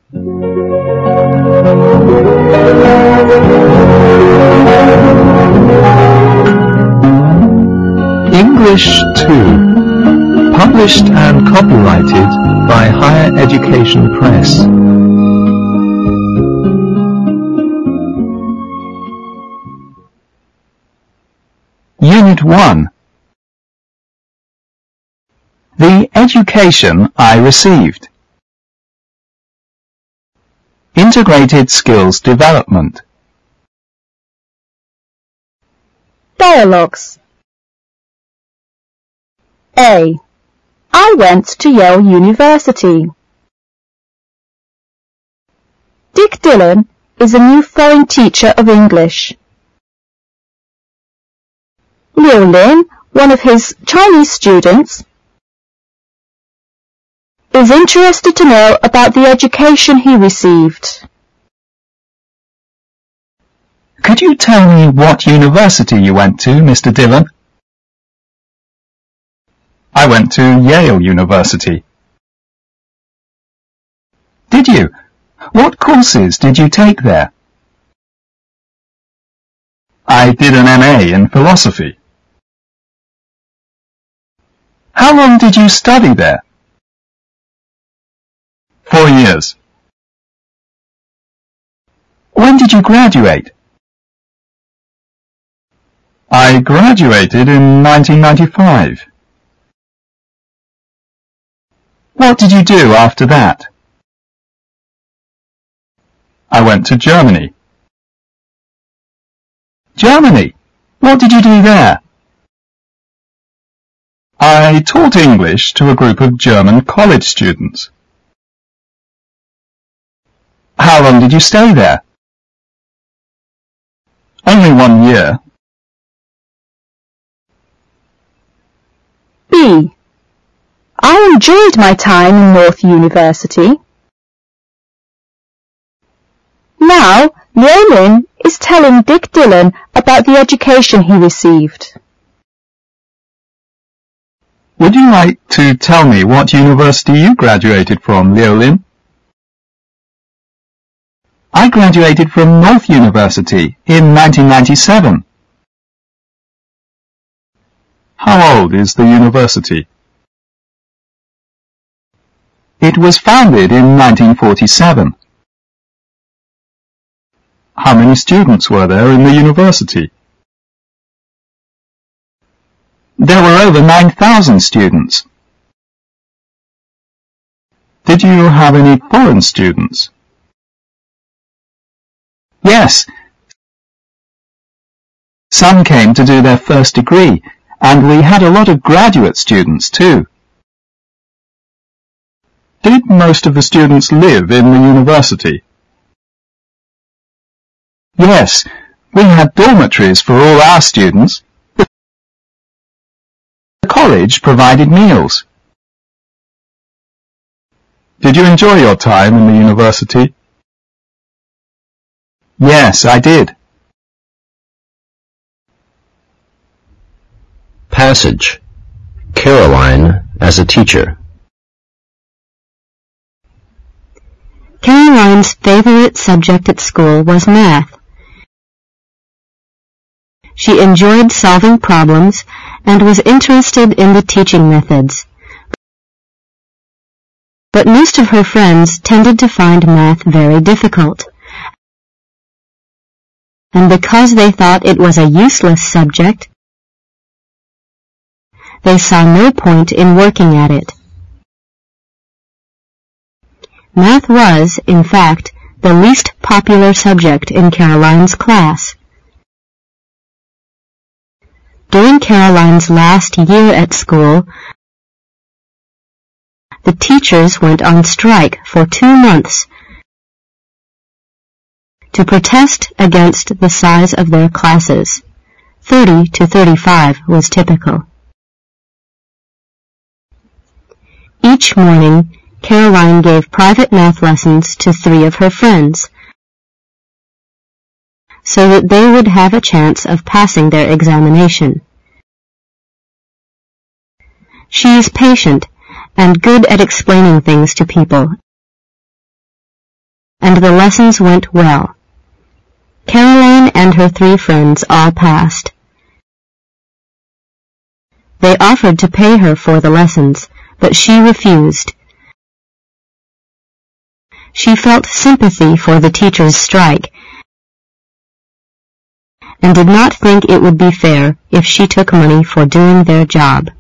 English 2. Published and copyrighted by Higher Education Press. Unit 1. The education I received. Integrated skills development. Dialogues. A. I went to Yale University. Dick Dillon is a new foreign teacher of English. Liu Lin, one of his Chinese students, is interested to know about the education he received. Could you tell me what university you went to, Mr. Dillon? I went to Yale University. Did you? What courses did you take there? I did an MA in philosophy. How long did you study there? 4 years. When did you graduate? I graduated in 1995. What did you do after that? I went to Germany. Germany? What did you do there? I taught English to a group of German college students. How long did you stay there? Only 1 year. B. I enjoyed my time in North University. Now, Liu Lin is telling Dick Dillon about the education he received. Would you like to tell me what university you graduated from, Liu Lin? I graduated from North University in 1997. How old is the university? It was founded in 1947. How many students were there in the university? There were over 9,000 students. Did you have any foreign students? Yes. Some came to do their first degree, and we had a lot of graduate students too. Did most of the students live in the university? Yes, we had dormitories for all our students. The college provided meals. Did you enjoy your time in the university? Yes, I did. Passage. Caroline as a teacher. Caroline's favorite subject at school was math. She enjoyed solving problems and was interested in the teaching methods. But most of her friends tended to find math very difficult. And because they thought it was a useless subject, they saw no point in working at it. Math was, in fact, the least popular subject in Caroline's class. During Caroline's last year at school, the teachers went on strike for 2 months to protest against the size of their classes. 30 to 35 was typical. Each morning, Caroline gave private math lessons to 3 of her friends, so that they would have a chance of passing their examination. She is patient and good at explaining things to people, and the lessons went well. Caroline and her 3 friends all passed. They offered to pay her for the lessons, but she refused. She felt sympathy for the teachers' strike and did not think it would be fair if she took money for doing their job.